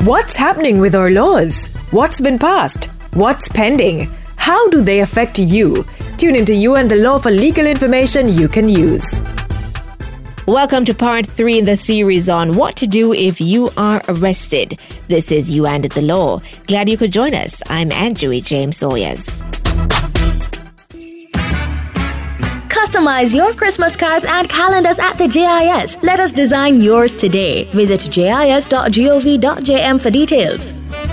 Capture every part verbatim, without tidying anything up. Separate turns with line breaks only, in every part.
What's happening with our laws? What's been passed? What's pending? How do they affect you? Tune into You and the Law for legal information you can use.
Welcome to part three in the series on what to do if you are arrested. This is You and the Law. Glad you could join us. I'm Anjui James Sawyers.
Customize your Christmas cards and calendars at the J I S. Let us design yours today. Visit j i s dot gov dot j m for details.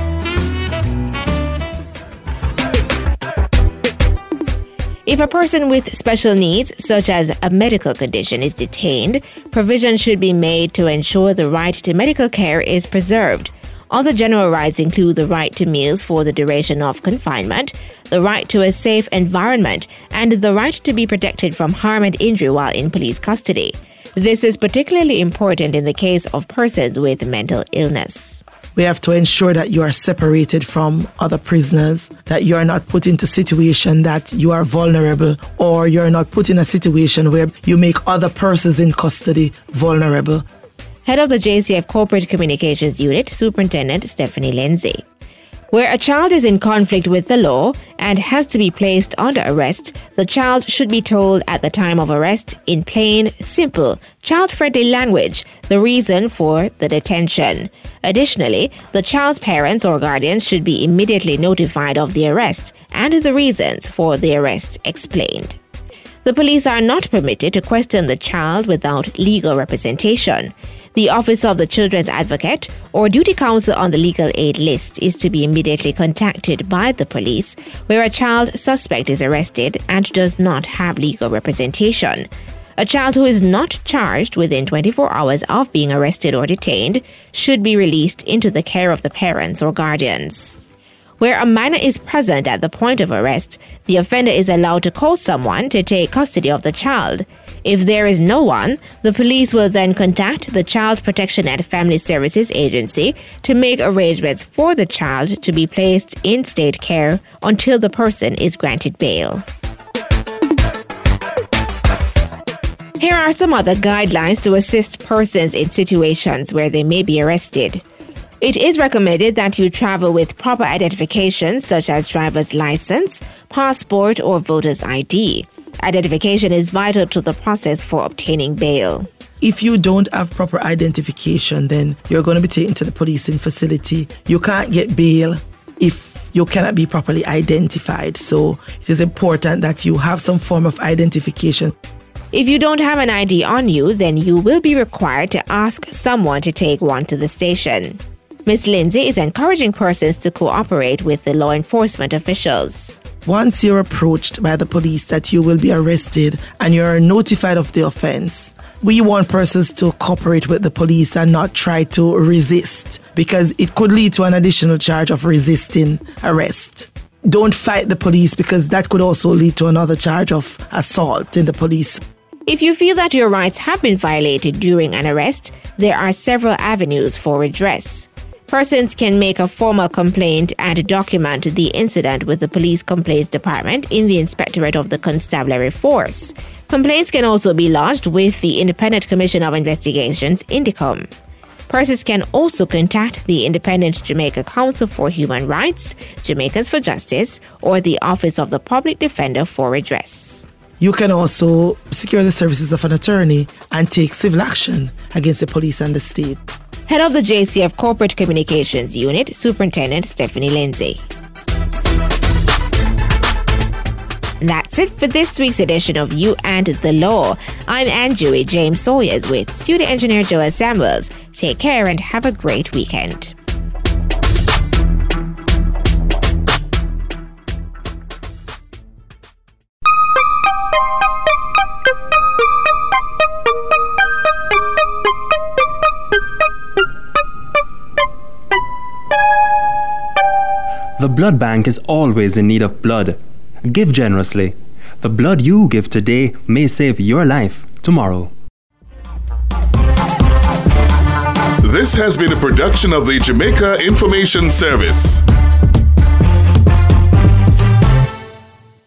If a person with special needs, such as a medical condition, is detained, provision should be made to ensure the right to medical care is preserved. Other general rights include the right to meals for the duration of confinement, the right to a safe environment, and the right to be protected from harm and injury while in police custody. This is particularly important in the case of persons with mental illness.
We have to ensure that you are separated from other prisoners, that you are not put into a situation that you are vulnerable, or you're not put in a situation where you make other persons in custody vulnerable.
Head of the J C F Corporate Communications Unit, Superintendent Stephanie Lindsay. Where a child is in conflict with the law and has to be placed under arrest, the child should be told at the time of arrest in plain, simple, child-friendly language the reason for the detention. Additionally, the child's parents or guardians should be immediately notified of the arrest and the reasons for the arrest explained. The police are not permitted to question the child without legal representation. The Office of the Children's Advocate or duty counsel on the legal aid list is to be immediately contacted by the police where a child suspect is arrested and does not have legal representation. A child who is not charged within twenty-four hours of being arrested or detained should be released into the care of the parents or guardians. Where a minor is present at the point of arrest, the offender is allowed to call someone to take custody of the child. If there is no one, the police will then contact the Child Protection and Family Services Agency to make arrangements for the child to be placed in state care until the person is granted bail. Here are some other guidelines to assist persons in situations where they may be arrested. It is recommended that you travel with proper identification such as driver's license, passport, or voter's I D. Identification is vital to the process for obtaining bail.
If you don't have proper identification, then you're going to be taken to the policing facility. You can't get bail if you cannot be properly identified. So it is important that you have some form of identification.
If you don't have an I D on you, then you will be required to ask someone to take one to the station. Miz Lindsay is encouraging persons to cooperate with the law enforcement officials.
Once you're approached by the police that you will be arrested and you're notified of the offense, we want persons to cooperate with the police and not try to resist, because it could lead to an additional charge of resisting arrest. Don't fight the police, because that could also lead to another charge of assault in the police.
If you feel that your rights have been violated during an arrest, there are several avenues for redress. Persons can make a formal complaint and document the incident with the Police Complaints Department in the Inspectorate of the Constabulary Force. Complaints can also be lodged with the Independent Commission of Investigations, INDECOM. Persons can also contact the Independent Jamaica Council for Human Rights, Jamaicans for Justice, or the Office of the Public Defender for redress.
You can also secure the services of an attorney and take civil action against the police and the state.
Head of the J C F Corporate Communications Unit, Superintendent Stephanie Lindsay. That's it for this week's edition of You and the Law. I'm Anjui James Sawyers with studio engineer Joel Samuels. Take care and have a great weekend.
The blood bank is always in need of blood. Give generously. The blood you give today may save your life tomorrow.
This has been a production of the Jamaica Information Service.